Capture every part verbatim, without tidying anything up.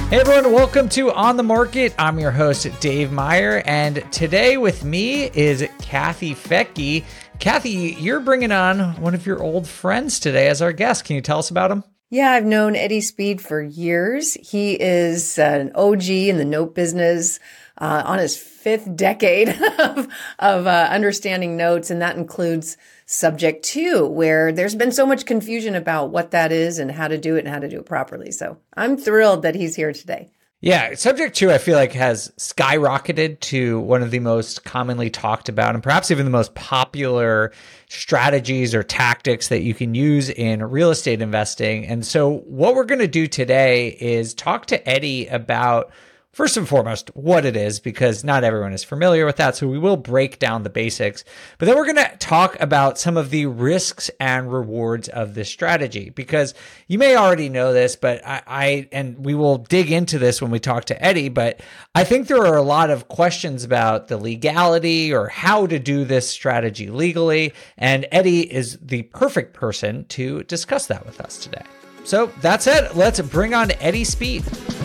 Hey everyone, welcome to On the Market. I'm your host, Dave Meyer, and today with me is Kathy Fettke. Kathy, you're bringing on one of your old friends today as our guest. Can you tell us about him? Yeah, I've known Eddie Speed for years. He is an O G in the note business, uh, on his fifth decade of, of uh, understanding notes, and that includes Subject two, where there's been so much confusion about what that is and how to do it and how to do it properly. So I'm thrilled that he's here today. Yeah, Subject two, I feel like, has skyrocketed to one of the most commonly talked about and perhaps even the most popular strategies or tactics that you can use in real estate investing. And so what we're going to do today is talk to Eddie about, first and foremost, what it is, because not everyone is familiar with that. So we will break down the basics, but then we're going to talk about some of the risks and rewards of this strategy, because you may already know this, but I, I, and we will dig into this when we talk to Eddie, but I think there are a lot of questions about the legality or how to do this strategy legally. And Eddie is the perfect person to discuss that with us today. So that's it. Let's bring on Eddie Speed.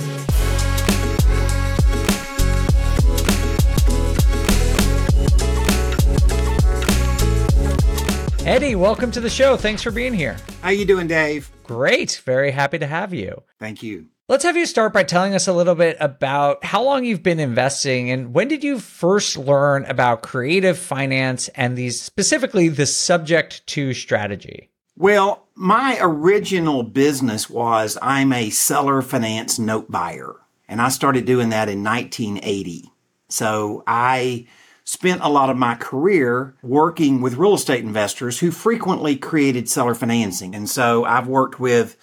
Eddie, welcome to the show. Thanks for being here. How you doing, Dave? Great. Very happy to have you. Thank you. Let's have you start by telling us a little bit about how long you've been investing and when did you first learn about creative finance and these specifically the Subject two strategy? Well, my original business was I'm a seller finance note buyer, and I started doing that in nineteen eighty. So I spent a lot of my career working with real estate investors who frequently created seller financing. And so I've worked with,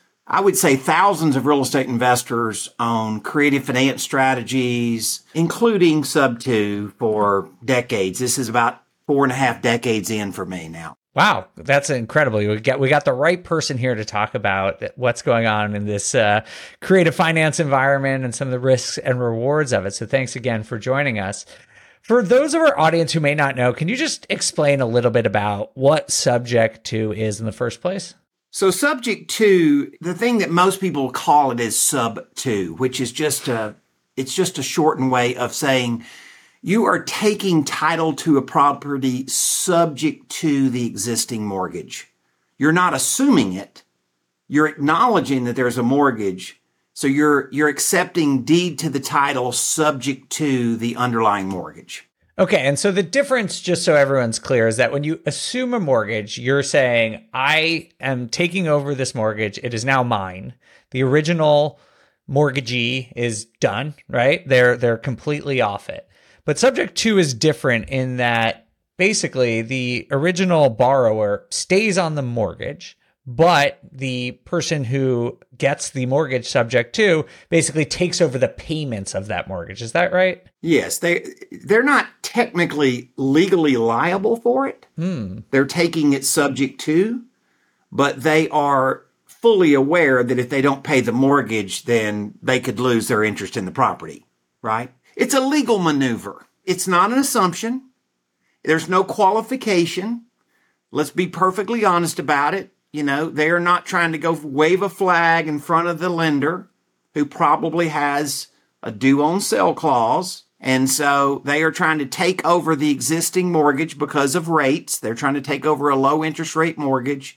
I would say, thousands of real estate investors on creative finance strategies, including Sub two, for decades. This is about four and a half decades in for me now. Wow, that's incredible. We got we got the right person here to talk about what's going on in this uh, creative finance environment and some of the risks and rewards of it. So thanks again for joining us. For those of our audience who may not know, can you just explain a little bit about what Subject two is in the first place? So Subject two, the thing that most people call it is Sub two, which is just a, it's just a shortened way of saying you are taking title to a property subject to the existing mortgage. You're not assuming it. You're acknowledging that there's a mortgage. So you're you're accepting deed to the title subject to the underlying mortgage. Okay, and so the difference, just so everyone's clear, is that when you assume a mortgage, you're saying, I am taking over this mortgage. It is now mine. The original mortgagee is done, right? They're they're completely off it. But Subject two is different in that basically the original borrower stays on the mortgage, but the person who gets the mortgage Subject two basically takes over the payments of that mortgage. Is that right? Yes, they, they're not technically legally liable for it. Hmm. They're taking it subject to, but they are fully aware that if they don't pay the mortgage, then they could lose their interest in the property, right? It's a legal maneuver. It's not an assumption. There's no qualification. Let's be perfectly honest about it. You know, they are not trying to go wave a flag in front of the lender who probably has a due on sale clause. And so they are trying to take over the existing mortgage because of rates. They're trying to take over a low interest rate mortgage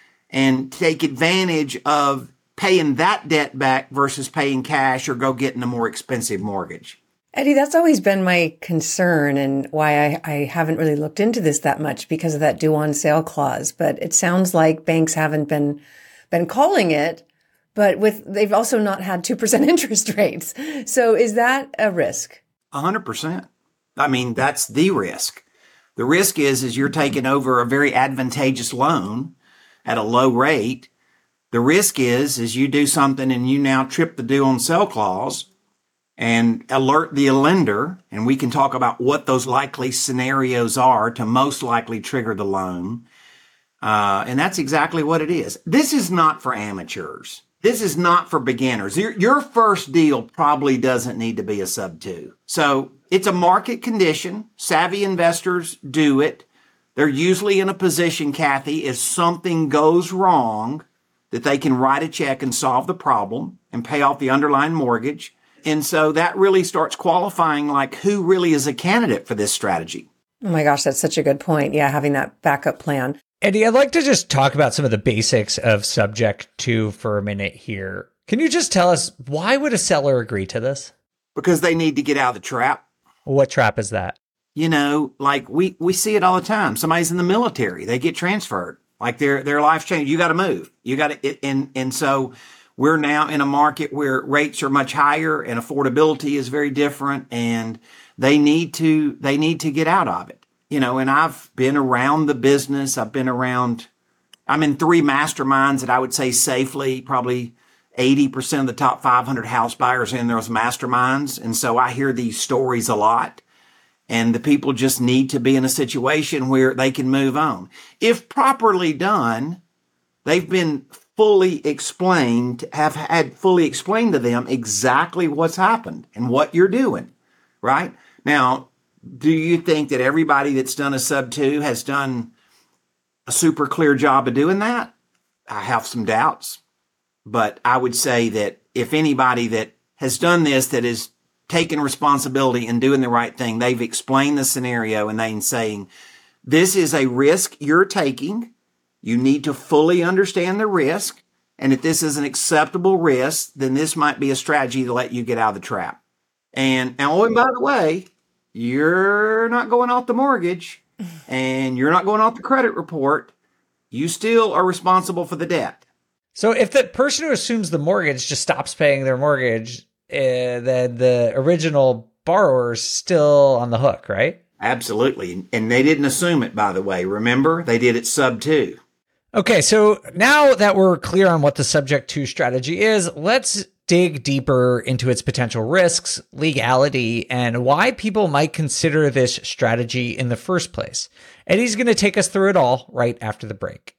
and take advantage of paying that debt back versus paying cash or go getting a more expensive mortgage. Eddie, that's always been my concern and why I, I haven't really looked into this that much because of that due on sale clause. But it sounds like banks haven't been been calling it, but with they've also not had two percent interest rates. So is that a risk? A hundred percent. I mean, that's the risk. The risk is, is you're taking over a very advantageous loan at a low rate. The risk is, is you do something and you now trip the due on sale clause and alert the lender, and we can talk about what those likely scenarios are to most likely trigger the loan. Uh, and that's exactly what it is. This is not for amateurs. This is not for beginners. Your, your first deal probably doesn't need to be a sub two. So it's a market condition. Savvy investors do it. They're usually in a position, Kathy, if something goes wrong, that they can write a check and solve the problem and pay off the underlying mortgage. And so that really starts qualifying like who really is a candidate for this strategy. Oh my gosh, that's such a good point. Yeah, having that backup plan. Eddie, I'd like to just talk about some of the basics of subject to for a minute here. Can you just tell us, why would a seller agree to this? Because they need to get out of the trap. What trap is that? You know, like we, we see it all the time. Somebody's in the military, they get transferred. Like their their life's changed. You got to move. You got to, and and so we're now in a market where rates are much higher and affordability is very different, and they need to they need to get out of it. You know, and I've been around the business. I've been around. I'm in three masterminds that I would say safely, probably eighty percent of the top five hundred house buyers are in those masterminds, and so I hear these stories a lot. And the people just need to be in a situation where they can move on. If properly done, they've been fully explained, have had fully explained to them exactly what's happened and what you're doing, right? Now, do you think that everybody that's done a sub two has done a super clear job of doing that? I have some doubts, but I would say that if anybody that has done this, that is taking responsibility and doing the right thing, they've explained the scenario and they're saying, this is a risk you're taking. You need to fully understand the risk. And if this is an acceptable risk, then this might be a strategy to let you get out of the trap. And, and oh, and by the way, you're not going off the mortgage and you're not going off the credit report. You still are responsible for the debt. So if the person who assumes the mortgage just stops paying their mortgage, Uh, then the original borrower's still on the hook, right? Absolutely. And they didn't assume it, by the way. Remember, they did it sub two. Okay, so now that we're clear on what the subject to strategy is, let's dig deeper into its potential risks, legality, and why people might consider this strategy in the first place. Eddie's going to take us through it all right after the break.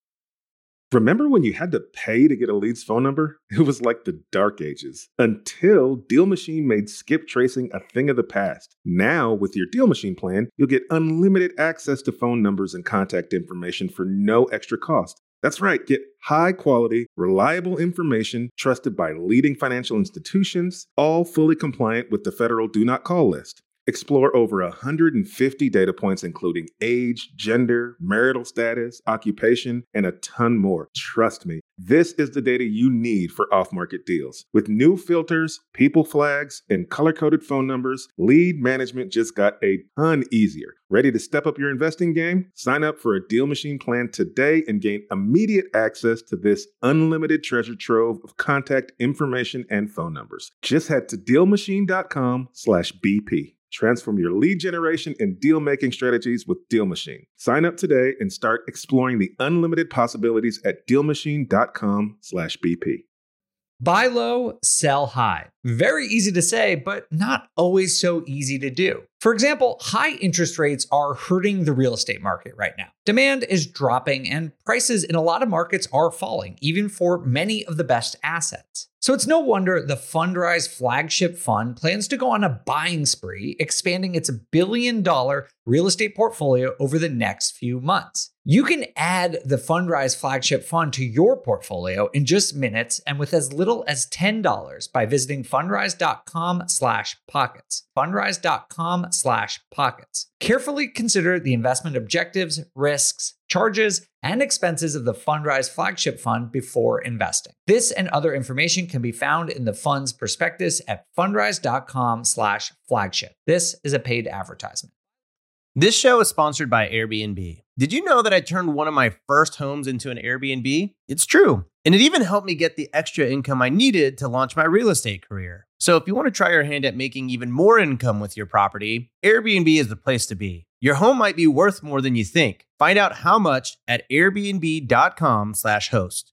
Remember when you had to pay to get a lead's phone number? It was like the dark ages, until Deal Machine made skip tracing a thing of the past. Now, with your Deal Machine plan, you'll get unlimited access to phone numbers and contact information for no extra cost. That's right, get high-quality, reliable information trusted by leading financial institutions, all fully compliant with the federal Do Not Call list. Explore over one hundred fifty data points, including age, gender, marital status, occupation, and a ton more. Trust me, this is the data you need for off-market deals. With new filters, people flags, and color-coded phone numbers, lead management just got a ton easier. Ready to step up your investing game? Sign up for a Deal Machine plan today and gain immediate access to this unlimited treasure trove of contact information and phone numbers. Just head to DealMachine.com slash BP. Transform your lead generation and deal-making strategies with Deal Machine. Sign up today and start exploring the unlimited possibilities at DealMachine.com slash BP. Buy low, sell high. Very easy to say, but not always so easy to do. For example, high interest rates are hurting the real estate market right now. Demand is dropping and prices in a lot of markets are falling, even for many of the best assets. So it's no wonder the Fundrise flagship fund plans to go on a buying spree, expanding its billion dollar real estate portfolio over the next few months. You can add the Fundrise flagship fund to your portfolio in just minutes and with as little as ten dollars by visiting fundrise.com slash pockets. Fundrise.com slash pockets. Carefully consider the investment objectives, risks, charges, and expenses of the Fundrise flagship fund before investing. This and other information can be found in the fund's prospectus at fundrise.com slash flagship. This is a paid advertisement. This show is sponsored by Airbnb. Did you know that I turned one of my first homes into an Airbnb? It's true. And it even helped me get the extra income I needed to launch my real estate career. So if you want to try your hand at making even more income with your property, Airbnb is the place to be. Your home might be worth more than you think. Find out how much at airbnb.com slash host.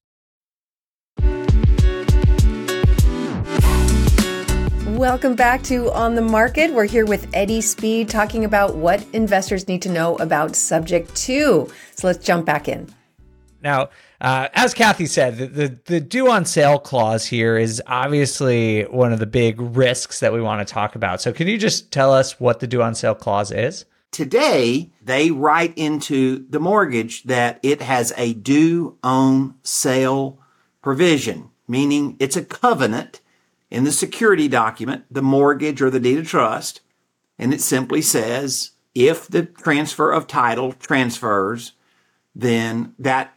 Welcome back to On the Market. We're here with Eddie Speed talking about what investors need to know about Subject to. So let's jump back in. Now, uh, as Kathy said, the, the, the due on sale clause here is obviously one of the big risks that we want to talk about. So can you just tell us what the due on sale clause is? Today, they write into the mortgage that it has a due on sale provision, meaning it's a covenant in the security document, the mortgage or the deed of trust. And it simply says, if the transfer of title transfers, then that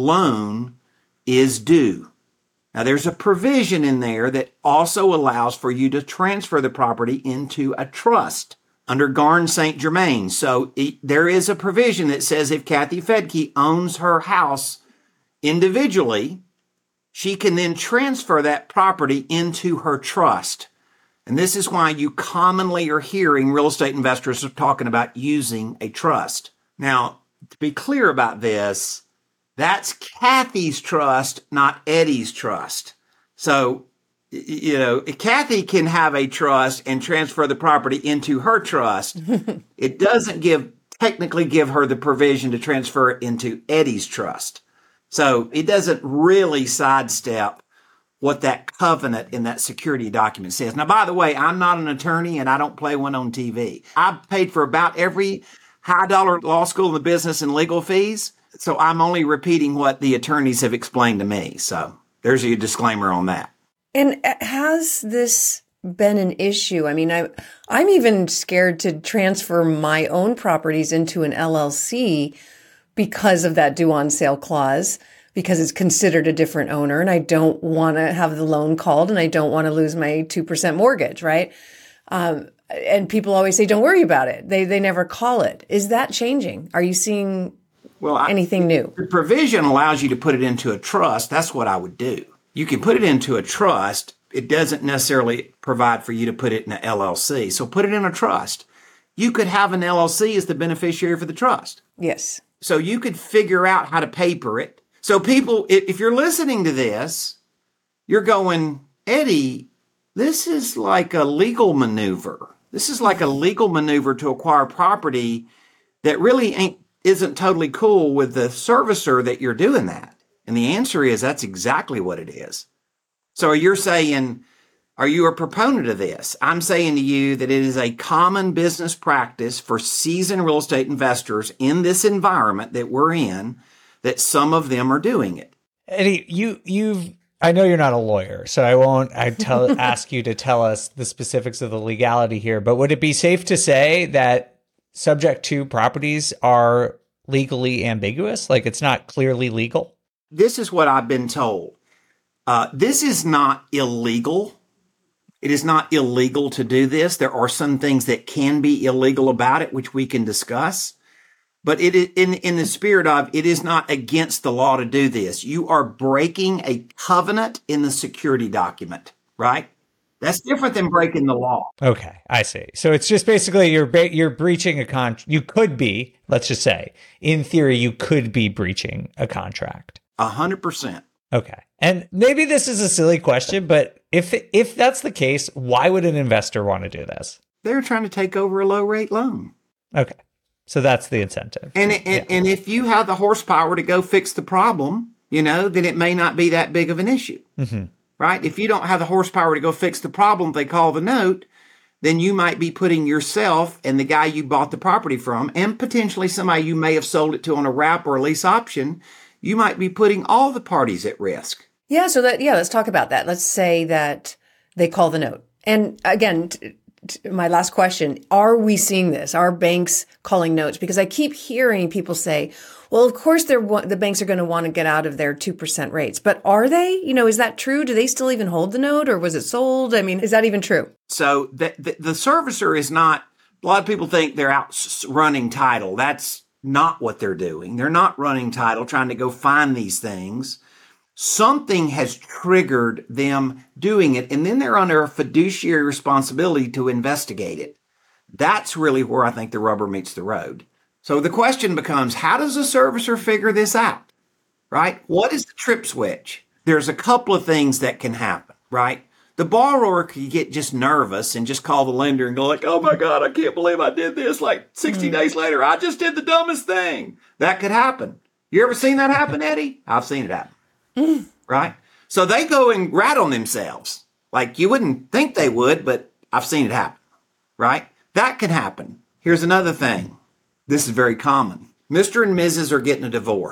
loan is due. Now, there's a provision in there that also allows for you to transfer the property into a trust under Garn Saint Germain. So it, there is a provision that says if Kathy Fedke owns her house individually, she can then transfer that property into her trust. And this is why you commonly are hearing real estate investors talking about using a trust. Now, to be clear about this, that's Kathy's trust, not Eddie's trust. So, you know, Kathy can have a trust and transfer the property into her trust. It doesn't give technically give her the provision to transfer it into Eddie's trust. So it doesn't really sidestep what that covenant in that security document says. Now, by the way, I'm not an attorney and I don't play one on T V. I've paid for about every high dollar law school in the business and legal fees. So I'm only repeating what the attorneys have explained to me. So there's a disclaimer on that. And has this been an issue? I mean, I, I'm even scared to transfer my own properties into an L L C because of that due on sale clause, because it's considered a different owner and I don't want to have the loan called and I don't want to lose my two percent mortgage, right? Um, and people always say, don't worry about it. They, they never call it. Is that changing? Are you seeing well, I, anything new? The provision allows you to put it into a trust. That's what I would do. You can put it into a trust. It doesn't necessarily provide for you to put it in an L L C. So put it in a trust. You could have an L L C as the beneficiary for the trust. Yes. So you could figure out how to paper it. So people, if you're listening to this, you're going, Eddie, this is like a legal maneuver. This is like a legal maneuver to acquire property that really ain't isn't totally cool with the servicer that you're doing that. And the answer is that's exactly what it is. So you're saying, are you a proponent of this? I'm saying to you that it is a common business practice for seasoned real estate investors in this environment that we're in, that some of them are doing it. Eddie, you, you've, I know you're not a lawyer, so I won't I tell, ask you to tell us the specifics of the legality here, but would it be safe to say that subject to properties are legally ambiguous? Like it's not clearly legal? This is what I've been told. Uh, this is not illegal. It is not illegal to do this. There are some things that can be illegal about it, which we can discuss. But it is in, in the spirit of, it is not against the law to do this. You are breaking a covenant in the security document, right? That's different than breaking the law. Okay, I see. So it's just basically you're ba- you're breaching a contract. You could be, let's just say, in theory, you could be breaching a contract. A hundred percent. Okay. And maybe this is a silly question, but if if that's the case, why would an investor want to do this? They're trying to take over a low rate loan. Okay. So that's the incentive. And, and, yeah. and if you have the horsepower to go fix the problem, you know, then it may not be that big of an issue, mm-hmm. right? If you don't have the horsepower to go fix the problem, they call the note, then you might be putting yourself and the guy you bought the property from, and potentially somebody you may have sold it to on a wrap or a lease option, you might be putting all the parties at risk. Yeah. So that, yeah, let's talk about that. Let's say that they call the note. And again, t- t- my last question, are we seeing this? Are banks calling notes? Because I keep hearing people say, well, of course they're, the banks are going to want to get out of their two percent rates, but are they? You know, is that true? Do they still even hold the note, or was it sold? I mean, is that even true? So the, the, the servicer is not, a lot of people think they're out running title. That's not what they're doing. They're not running title, trying to go find these things. Something has triggered them doing it, and then they're under a fiduciary responsibility to investigate it. That's really where I think the rubber meets the road. So the question becomes, how does a servicer figure this out, right? What is the trip switch? There's a couple of things that can happen, right? The borrower could get just nervous and just call the lender and go like, oh my God, I can't believe I did this. Like sixty mm. days later, I just did the dumbest thing. That could happen. You ever seen that happen, Eddie? I've seen it happen. Mm. Right? So they go and rat on themselves. Like you wouldn't think they would, but I've seen it happen. Right? That can happen. Here's another thing. This is very common. Mister and Missus are getting a divorce.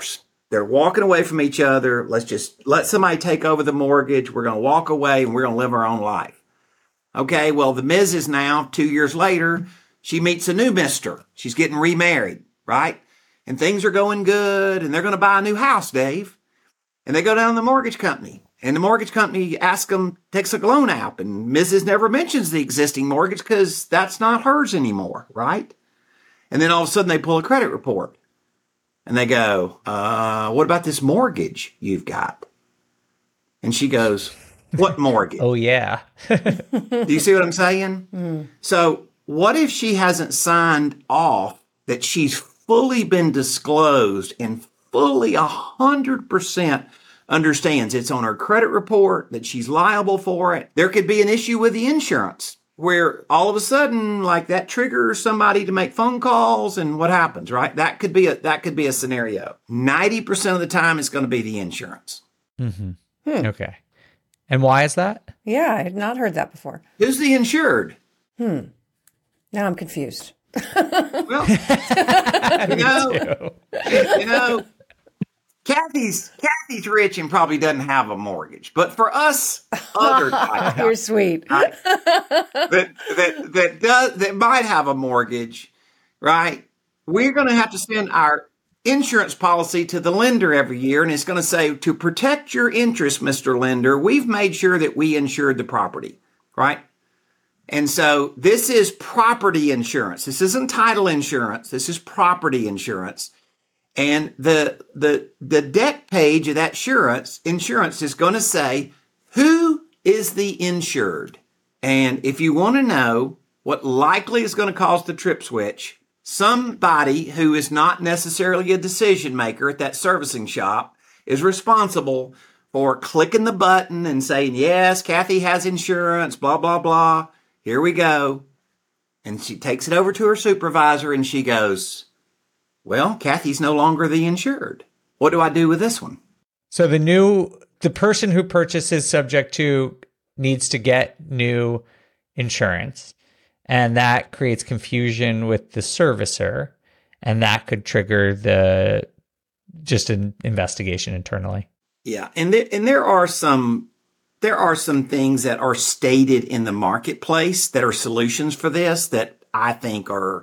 They're walking away from each other. Let's just let somebody take over the mortgage. We're going to walk away and we're going to live our own life. Okay, well, the Missus now, two years later, she meets a new mister. She's getting remarried, right? And things are going good, and they're going to buy a new house, Dave. And they go down to the mortgage company, and the mortgage company asks them, takes a loan out, and Missus never mentions the existing mortgage because that's not hers anymore, right? And then all of a sudden they pull a credit report, and they go, uh, what about this mortgage you've got? And she goes, what mortgage? Oh, yeah. Do you see what I'm saying? Mm. So what if she hasn't signed off that she's fully been disclosed and fully one hundred percent understands it's on her credit report, that she's liable for it? There could be an issue with the insurance where all of a sudden, like, that triggers somebody to make phone calls, and what happens, right? That could be a, that could be a scenario. ninety percent of the time it's going to be the insurance. Mm-hmm. Hmm. Okay. And why is that? Yeah, I had not heard that before. Who's the insured? Hmm. Now I'm confused. Well, you know, you know, Kathy's Kathy's rich and probably doesn't have a mortgage, but for us, other types, you're sweet, right? that that that does that might have a mortgage, right? We're going to have to send our insurance policy to the lender every year, and it's going to say, to protect your interest, Mister Lender, we've made sure that we insured the property, right? And so this is property insurance. This isn't title insurance. This is property insurance. And the the the deck page of that insurance insurance is going to say, who is the insured? And if you want to know what likely is going to cause the trip switch, somebody who is not necessarily a decision maker at that servicing shop is responsible for clicking the button and saying, yes, Kathy has insurance, blah, blah, blah. Here we go. And she takes it over to her supervisor and she goes, well, Kathy's no longer the insured. What do I do with this one? So the new, the person who purchases subject to needs to get new insurance, and that creates confusion with the servicer, and that could trigger the just an investigation internally. Yeah, and there, and there are some there are some things that are stated in the marketplace that are solutions for this that I think are,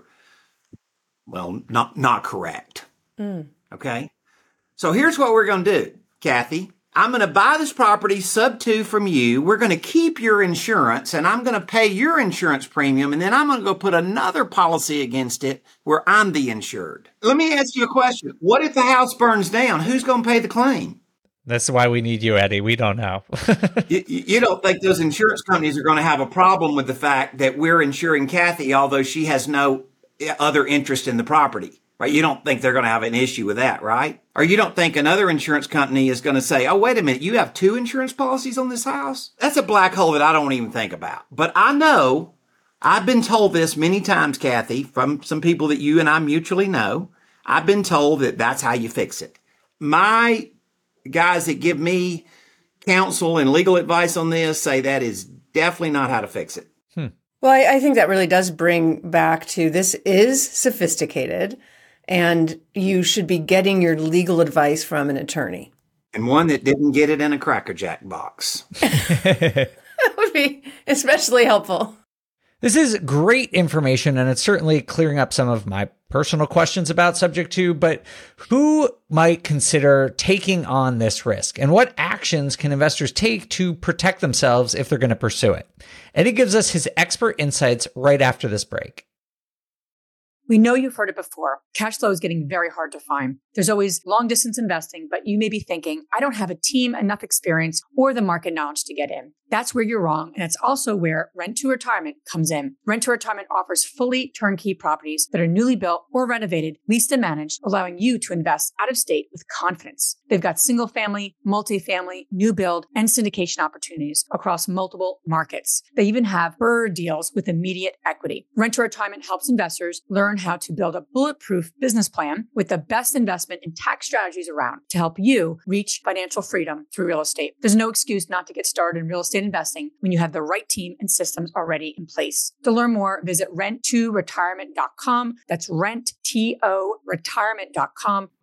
well, not not correct. Mm. Okay, so here's what we're going to do, Kathy. I'm going to buy this property sub two from you. We're going to keep your insurance, and I'm going to pay your insurance premium, and then I'm going to go put another policy against it where I'm the insured. Let me ask you a question. What if the house burns down? Who's going to pay the claim? That's why we need you, Eddie. We don't know. you, you don't think those insurance companies are going to have a problem with the fact that we're insuring Kathy, although she has no other interest in the property, right? You don't think they're going to have an issue with that, right? Or you don't think another insurance company is going to say, oh, wait a minute, you have two insurance policies on this house? That's a black hole that I don't even think about. But I know, I've been told this many times, Kathy, from some people that you and I mutually know. I've been told that that's how you fix it. My guys that give me counsel and legal advice on this say that is definitely not how to fix it. Hmm. Well, I, I think that really does bring back to this is sophisticated, and you should be getting your legal advice from an attorney. And one that didn't get it in a Cracker Jack box. That would be especially helpful. This is great information, and it's certainly clearing up some of my personal questions about subject to, but who might consider taking on this risk, and what actions can investors take to protect themselves if they're going to pursue it? Eddie gives us his expert insights right after this break. We know you've heard it before. Cash flow is getting very hard to find. There's always long distance investing, but you may be thinking, I don't have a team, enough experience, or the market knowledge to get in. That's where you're wrong. And it's also where Rent to Retirement comes in. Rent to Retirement offers fully turnkey properties that are newly built or renovated, leased and managed, allowing you to invest out of state with confidence. They've got single family, multifamily, new build, and syndication opportunities across multiple markets. They even have BRRRR deals with immediate equity. Rent to Retirement helps investors learn how to build a bulletproof business plan with the best investment and tax strategies around to help you reach financial freedom through real estate. There's no excuse not to get started in real estate investing when you have the right team and systems already in place. To learn more, visit rent to retirement dot com. That's rent to retirement dot com.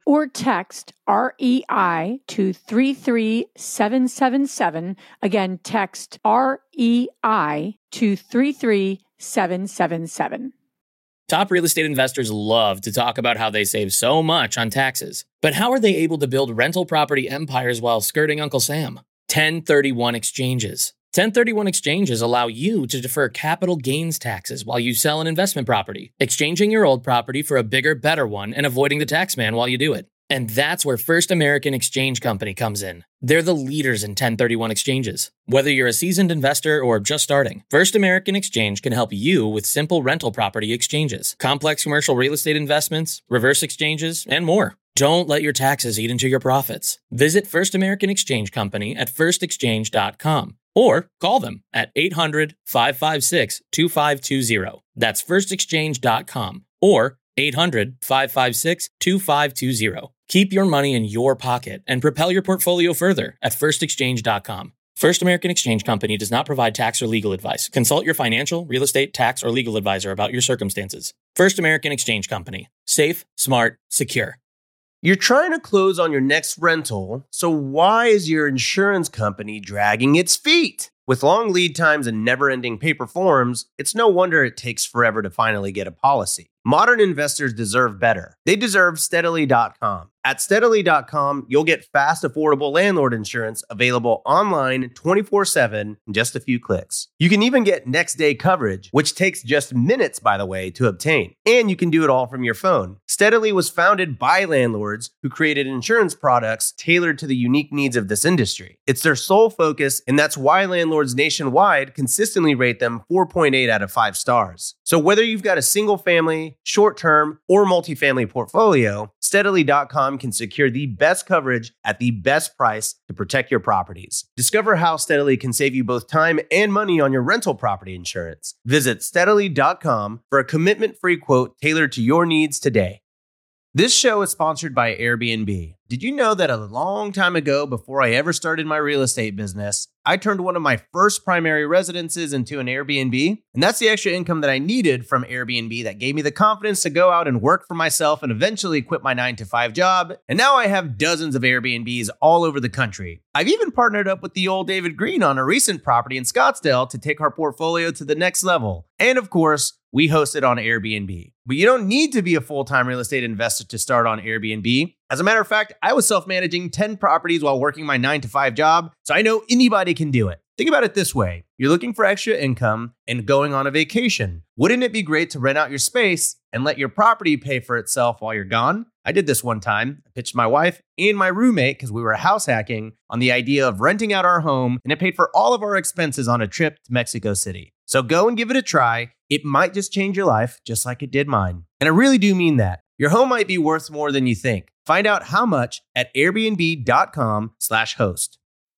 or text R E I to three three seven seven seven. Again, text R E I to three three seven seven seven. Top real estate investors love to talk about how they save so much on taxes. But how are they able to build rental property empires while skirting Uncle Sam? ten thirty-one exchanges. ten thirty-one exchanges allow you to defer capital gains taxes while you sell an investment property, exchanging your old property for a bigger, better one and avoiding the tax man while you do it. And that's where First American Exchange Company comes in. They're the leaders in ten thirty-one exchanges. Whether you're a seasoned investor or just starting, First American Exchange can help you with simple rental property exchanges, complex commercial real estate investments, reverse exchanges, and more. Don't let your taxes eat into your profits. Visit First American Exchange Company at first exchange dot com or call them at eight hundred, five five six, two five two zero. That's first exchange dot com or eight hundred, five five six, two five two zero. Keep your money in your pocket and propel your portfolio further at first exchange dot com. First American Exchange Company does not provide tax or legal advice. Consult your financial, real estate, tax, or legal advisor about your circumstances. First American Exchange Company. Safe, smart, secure. You're trying to close on your next rental, so why is your insurance company dragging its feet? With long lead times and never-ending paper forms, it's no wonder it takes forever to finally get a policy. Modern investors deserve better. They deserve steadily dot com. At steadily dot com, you'll get fast, affordable landlord insurance available online twenty-four seven in just a few clicks. You can even get next-day coverage, which takes just minutes, by the way, to obtain. And you can do it all from your phone. Steadily was founded by landlords who created insurance products tailored to the unique needs of this industry. It's their sole focus, and that's why landlords nationwide consistently rate them four point eight out of five stars. So whether you've got a single-family, short-term, or multifamily portfolio, steadily dot com can secure the best coverage at the best price to protect your properties. Discover how Steadily can save you both time and money on your rental property insurance. Visit steadily dot com for a commitment-free quote tailored to your needs today. This show is sponsored by Airbnb. Did you know that a long time ago, before I ever started my real estate business, I turned one of my first primary residences into an Airbnb? And that's the extra income that I needed from Airbnb that gave me the confidence to go out and work for myself and eventually quit my nine to five job. And now I have dozens of Airbnbs all over the country. I've even partnered up with the old David Green on a recent property in Scottsdale to take our portfolio to the next level. And of course, we host it on Airbnb. But you don't need to be a full-time real estate investor to start on Airbnb. As a matter of fact, I was self-managing ten properties while working my nine to five job, so I know anybody can do it. Think about it this way. You're looking for extra income and going on a vacation. Wouldn't it be great to rent out your space and let your property pay for itself while you're gone? I did this one time. I pitched my wife and my roommate, because we were house hacking, on the idea of renting out our home, and it paid for all of our expenses on a trip to Mexico City. So go and give it a try. It might just change your life, just like it did mine. And I really do mean that. Your home might be worth more than you think. Find out how much at airbnb dot com slash host.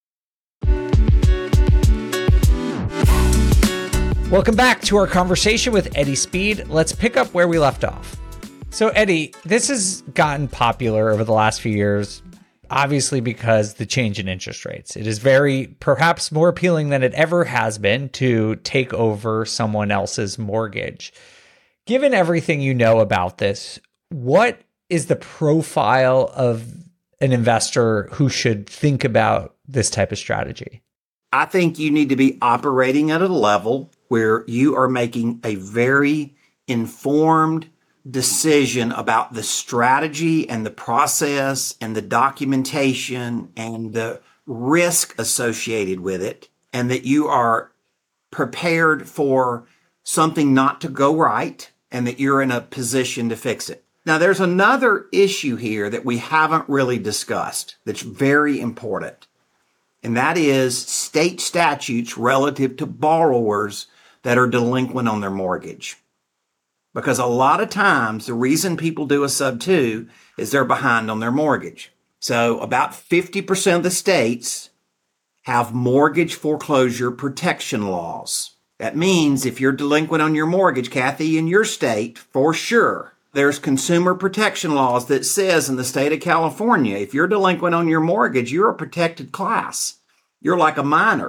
Welcome back to our conversation with Eddie Speed. Let's pick up where we left off. So Eddie, this has gotten popular over the last few years, obviously because the change in interest rates. It is very, perhaps more appealing than it ever has been to take over someone else's mortgage. Given everything you know about this, what is the profile of an investor who should think about this type of strategy? I think you need to be operating at a level where you are making a very informed decision about the strategy and the process and the documentation and the risk associated with it, and that you are prepared for something not to go right and that you're in a position to fix it. Now, there's another issue here that we haven't really discussed that's very important, and that is state statutes relative to borrowers that are delinquent on their mortgage. Because a lot of times, the reason people do a sub two is they're behind on their mortgage. So about fifty percent of the states have mortgage foreclosure protection laws. That means if you're delinquent on your mortgage, Kathy, in your state, for sure, there's consumer protection laws that says in the state of California, if you're delinquent on your mortgage, you're a protected class. You're like a minor.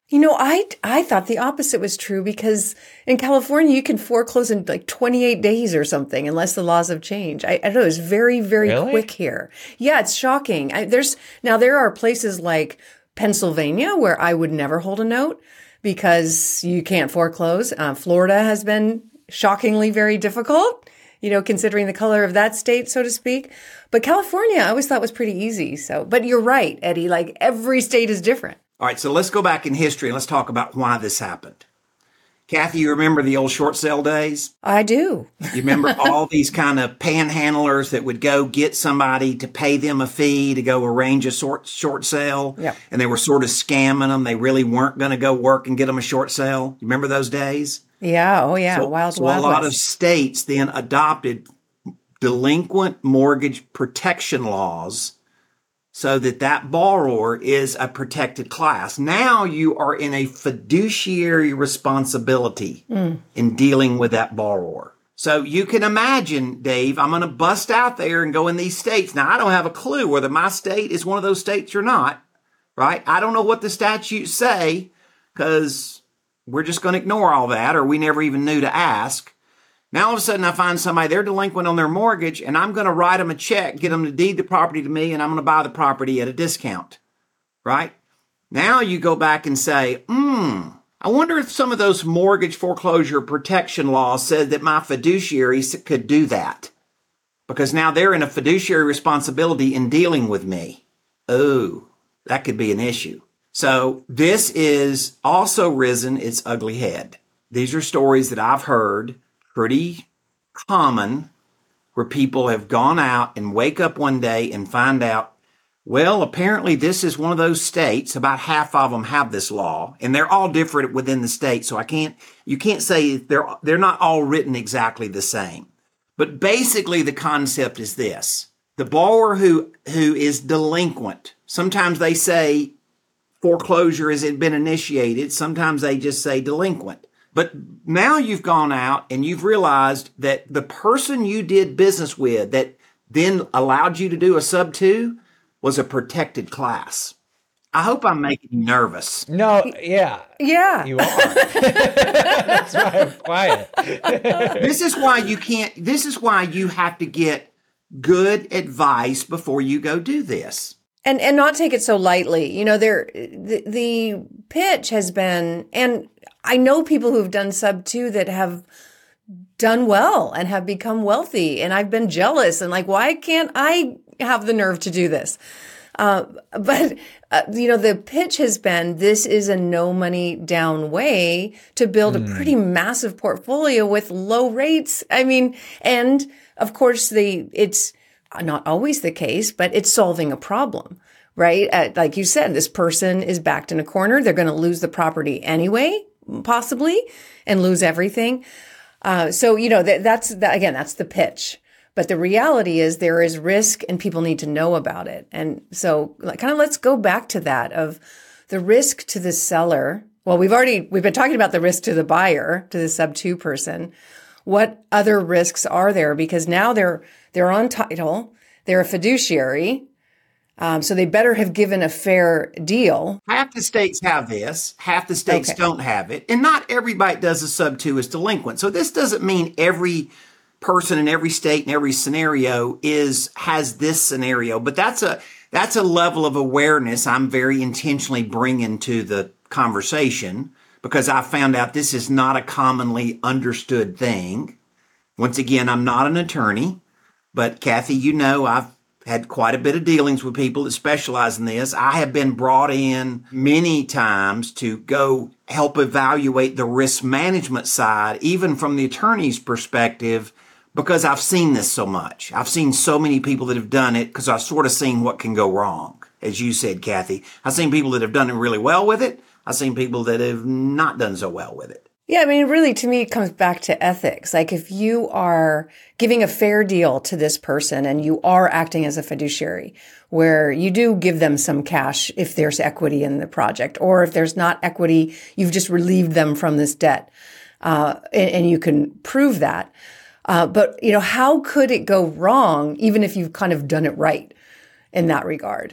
You know, I I thought the opposite was true because in California, you can foreclose in like twenty-eight days or something, unless the laws have changed. I, I don't know. It's very, very Really? quick here. Yeah, it's shocking. I, there's now there are places like Pennsylvania where I would never hold a note because you can't foreclose. Uh, Florida has been shockingly very difficult, you know, considering the color of that state, so to speak. But California, I always thought was pretty easy. So, but you're right, Eddie. Like every state is different. All right, so let's go back in history and let's talk about why this happened. Kathy, you remember the old short sale days? I do. You remember all these kind of panhandlers that would go get somebody to pay them a fee to go arrange a short, short sale? Yeah. And they were sort of scamming them. They really weren't going to go work and get them a short sale. You remember those days? Yeah. Oh, yeah. So, wild, so wild a lot west. of states then adopted delinquent mortgage protection laws so that that borrower is a protected class. Now you are in a fiduciary responsibility mm. in dealing with that borrower. So you can imagine, Dave, I'm going to bust out there and go in these states. Now, I don't have a clue whether my state is one of those states or not, right? I don't know what the statutes say because we're just going to ignore all that, or we never even knew to ask. Now, all of a sudden, I find somebody, they're delinquent on their mortgage, and I'm going to write them a check, get them to deed the property to me, and I'm going to buy the property at a discount, right? Now you go back and say, hmm, I wonder if some of those mortgage foreclosure protection laws said that my fiduciaries could do that, because now they're in a fiduciary responsibility in dealing with me. Oh, that could be an issue. So this is also risen its ugly head. These are stories that I've heard pretty common where people have gone out and wake up one day and find out, well, apparently this is one of those states. About half of them have this law, and they're all different within the state. So I can't, you can't say they're, they're not all written exactly the same. But basically the concept is this: the borrower who, who is delinquent, sometimes they say foreclosure has been initiated. Sometimes they just say delinquent. But now you've gone out and you've realized that the person you did business with that then allowed you to do a sub two was a protected class. I hope I'm making you nervous. No, yeah. Yeah. You are. That's why I'm quiet. This is why you can't, this is why you have to get good advice before you go do this. And and not take it so lightly. You know, there the, the pitch has been, and I know people who've done sub two that have done well and have become wealthy. And I've been jealous and like, why can't I have the nerve to do this? Uh, but, uh, you know, the pitch has been, this is a no money down way to build mm. a pretty massive portfolio with low rates. I mean, and of course the, it's not always the case, but it's solving a problem, right? Uh, like you said, this person is backed in a corner. They're going to lose the property anyway, possibly, and lose everything. Uh, so, you know, that, that's, that, again, that's the pitch. But the reality is there is risk and people need to know about it. And so like, kind of let's go back to that of the risk to the seller. Well, we've already, we've been talking about the risk to the buyer, to the sub two person. What other risks are there? Because now they're, they're on title, they're a fiduciary. Um, so they better have given a fair deal. Half the states have this, half the states Okay. don't have it. And not everybody does a sub two is delinquent. So this doesn't mean every person in every state and every scenario is, has this scenario, but that's a, that's a level of awareness I'm very intentionally bringing to the conversation because I found out this is not a commonly understood thing. Once again, I'm not an attorney, but Kathy, you know, I've had quite a bit of dealings with people that specialize in this. I have been brought in many times to go help evaluate the risk management side, even from the attorney's perspective, because I've seen this so much. I've seen so many people that have done it because I've sort of seen what can go wrong. As you said, Kathy, I've seen people that have done it really well with it. I've seen people that have not done so well with it. Yeah, I mean, really, to me, it comes back to ethics. Like if you are giving a fair deal to this person and you are acting as a fiduciary, where you do give them some cash if there's equity in the project, or if there's not equity, you've just relieved them from this debt, uh, and, and you can prove that. Uh, but, you know, how could it go wrong, even if you've kind of done it right in that regard?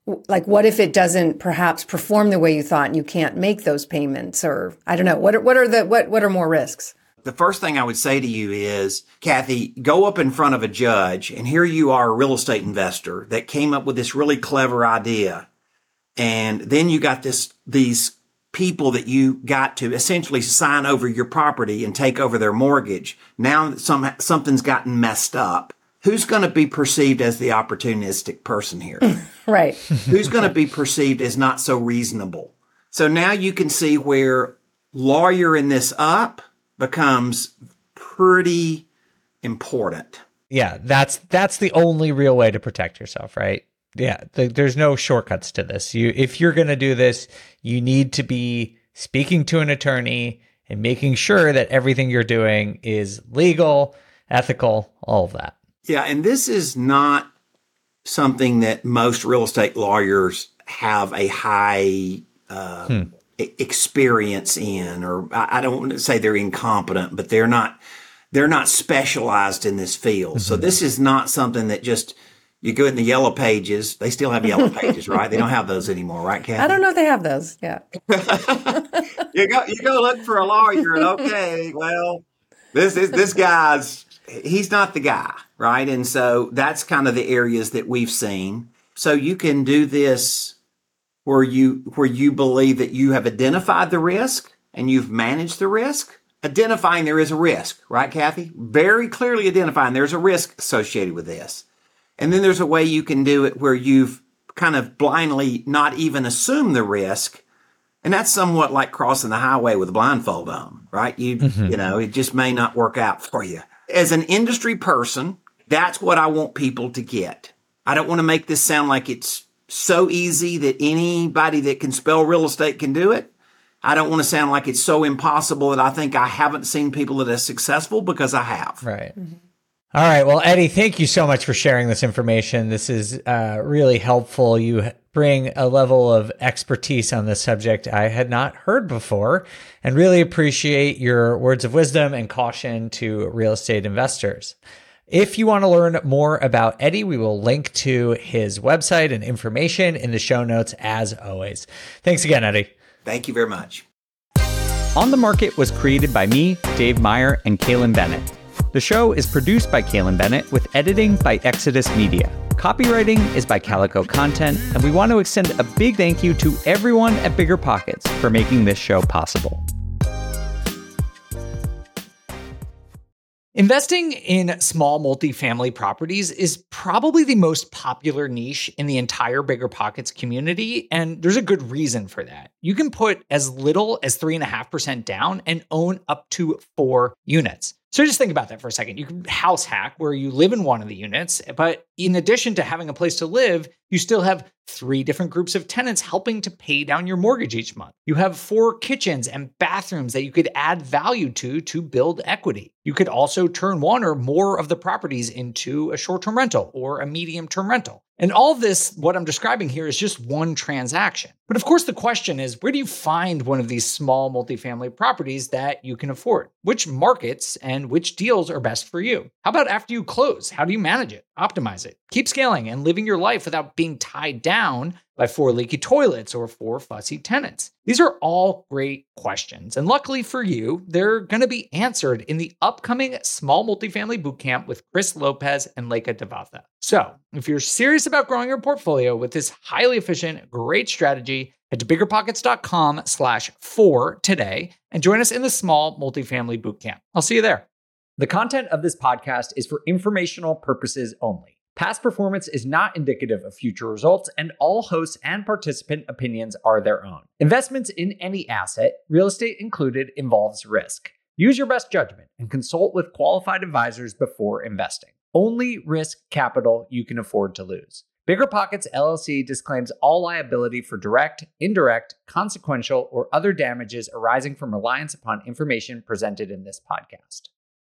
Like, what if it doesn't perhaps perform the way you thought and you can't make those payments? Or I don't know. What are, what are the, what, what are more risks? The first thing I would say to you is, Kathy, go up in front of a judge, and here you are, a real estate investor that came up with this really clever idea. And then you got this, these people that you got to essentially sign over your property and take over their mortgage. Now that some, something's gotten messed up. Who's going to be perceived as the opportunistic person here? Right. Who's going to be perceived as not so reasonable? So now you can see where lawyering this up becomes pretty important. Yeah, that's that's the only real way to protect yourself, right? Yeah, th- there's no shortcuts to this. You, if you're going to do this, you need to be speaking to an attorney and making sure that everything you're doing is legal, ethical, all of that. Yeah, and this is not something that most real estate lawyers have a high uh, hmm. experience in, or I don't want to say they're incompetent, but they're not they're not specialized in this field. Mm-hmm. So this is not something that just you go in the yellow pages. They still have yellow pages, right? They don't have those anymore, right, Kathy? I don't know if they have those. Yeah. you go you go look for a lawyer, and okay, well, this is this guy's he's not the guy, right? And so that's kind of the areas that we've seen. So you can do this where you where you believe that you have identified the risk and you've managed the risk. Identifying there is a risk, right, Kathy? Very clearly identifying there's a risk associated with this. And then there's a way you can do it where you've kind of blindly not even assumed the risk. And that's somewhat like crossing the highway with a blindfold on, right? You, mm-hmm. you know, it just may not work out for you. As an industry person, that's what I want people to get. I don't want to make this sound like it's so easy that anybody that can spell real estate can do it. I don't want to sound like it's so impossible that I think I haven't seen people that are successful, because I have. Right. Mm-hmm. All right. Well, Eddie, thank you so much for sharing this information. This is uh, really helpful. You bring a level of expertise on this subject I had not heard before, and really appreciate your words of wisdom and caution to real estate investors. If you want to learn more about Eddie, we will link to his website and information in the show notes as always. Thanks again, Eddie. Thank you very much. On the Market was created by me, Dave Meyer, and Kaylin Bennett. The show is produced by Kaylin Bennett with editing by Exodus Media. Copywriting is by Calico Content, and we want to extend a big thank you to everyone at BiggerPockets for making this show possible. Investing in small multifamily properties is probably the most popular niche in the entire BiggerPockets community, and there's a good reason for that. You can put as little as three point five percent down and own up to four units. So just think about that for a second. You can house hack where you live in one of the units, but in addition to having a place to live, you still have three different groups of tenants helping to pay down your mortgage each month. You have four kitchens and bathrooms that you could add value to to build equity. You could also turn one or more of the properties into a short-term rental or a medium-term rental. And all of this, what I'm describing here, is just one transaction. But of course, the question is, where do you find one of these small multifamily properties that you can afford? Which markets and which deals are best for you? How about after you close? How do you manage it, optimize it, keep scaling and living your life without being tied down by four leaky toilets or four fussy tenants? These are all great questions. And luckily for you, they're going to be answered in the upcoming Small Multifamily Bootcamp with Chris Lopez and Leica Devatha. So if you're serious about growing your portfolio with this highly efficient, great strategy, head to biggerpockets.com slash four today and join us in the Small Multifamily Bootcamp. I'll see you there. The content of this podcast is for informational purposes only. Past performance is not indicative of future results, and all hosts and participant opinions are their own. Investments in any asset, real estate included, involves risk. Use your best judgment and consult with qualified advisors before investing. Only risk capital you can afford to lose. BiggerPockets L L C disclaims all liability for direct, indirect, consequential, or other damages arising from reliance upon information presented in this podcast.